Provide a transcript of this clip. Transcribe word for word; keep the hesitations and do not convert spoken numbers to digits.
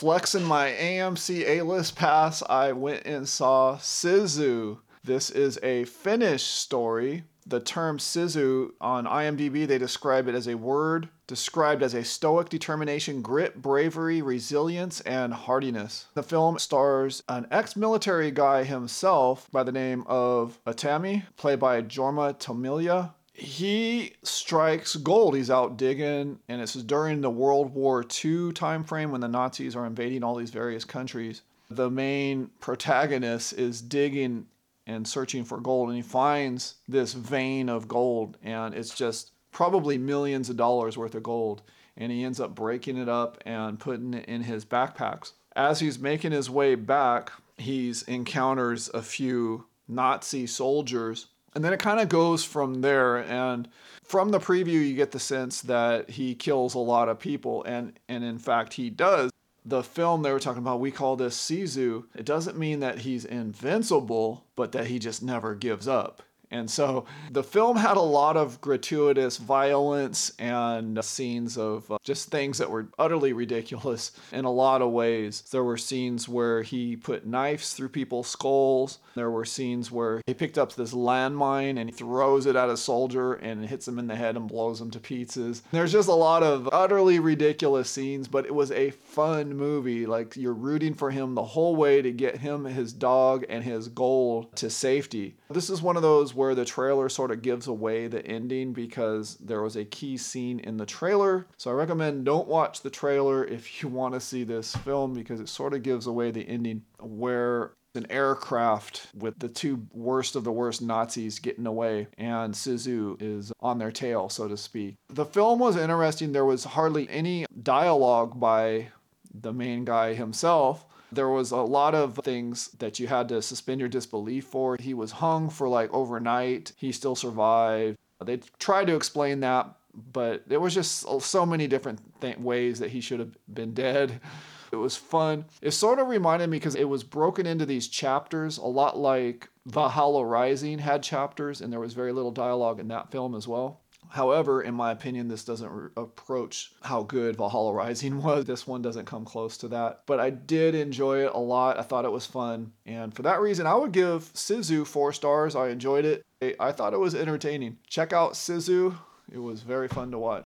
flexing my A M C A-list pass, I went and saw Sisu. This is a Finnish story. The term Sisu on IMDb, they describe it as a word described as a stoic determination, grit, bravery, resilience, and hardiness. The film stars an ex-military guy himself by the name of Atami, played by Jorma Tommila. He strikes gold. He's out digging, and it's during the World War Two time frame when the Nazis are invading all these various countries. The main protagonist is digging and searching for gold, and he finds this vein of gold, and it's just probably millions of dollars worth of gold, and he ends up breaking it up and putting it in his backpacks. As he's making his way back, he encounters a few Nazi soldiers, and then it kind of goes from there. And from the preview, you get the sense that he kills a lot of people, and, and in fact, he does. The film they were talking about, we call this Sisu. It doesn't mean that he's invincible, but that he just never gives up. And so the film had a lot of gratuitous violence and scenes of uh, just things that were utterly ridiculous in a lot of ways. There were scenes where he put knives through people's skulls. There were scenes where he picked up this landmine and he throws it at a soldier and it hits him in the head and blows him to pieces. There's just a lot of utterly ridiculous scenes, but it was a fun movie. Like, you're rooting for him the whole way to get him, his dog, and his gold to safety. This is one of those where the trailer sort of gives away the ending because there was a key scene in the trailer. So I recommend don't watch the trailer if you want to see this film, because it sort of gives away the ending, where an aircraft with the two worst of the worst Nazis getting away, and Sisu is on their tail, so to speak. The film was interesting. There was hardly any dialogue by the main guy himself. There was a lot of things that you had to suspend your disbelief for. He was hung for like overnight. He still survived. They tried to explain that, but there was just so many different th- ways that he should have been dead. It was fun. It sort of reminded me, because it was broken into these chapters, a lot like Valhalla Rising had chapters, and there was very little dialogue in that film as well. However, in my opinion, this doesn't re- approach how good Valhalla Rising was. This one doesn't come close to that. But I did enjoy it a lot. I thought it was fun. And for that reason, I would give Sisu four stars. I enjoyed it. I thought it was entertaining. Check out Sisu. It was very fun to watch.